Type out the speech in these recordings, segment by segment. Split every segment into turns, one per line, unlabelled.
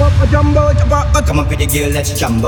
up a jumbo, chop up.
Come on, pretty girl, let's jumbo.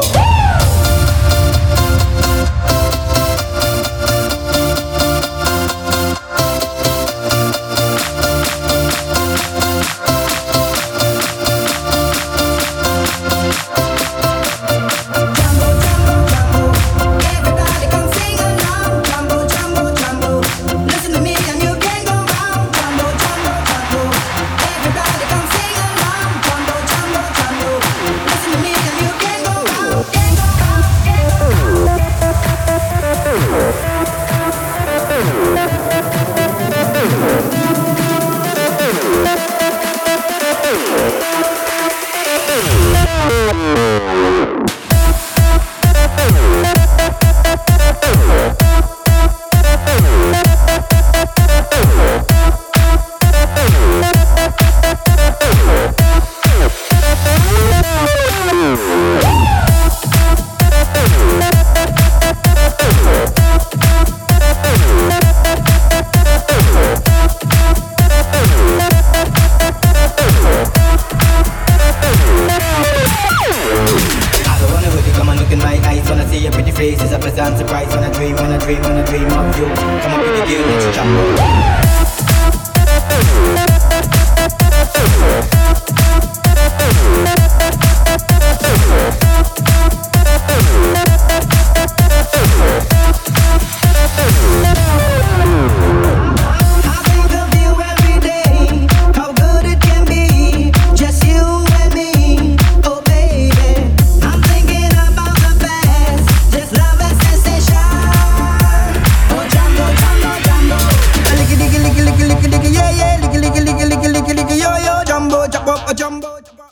It's a pleasant surprise when I dream of you. Come on, pretty girl, let's jump.
Jumbo, chop up a jumbo.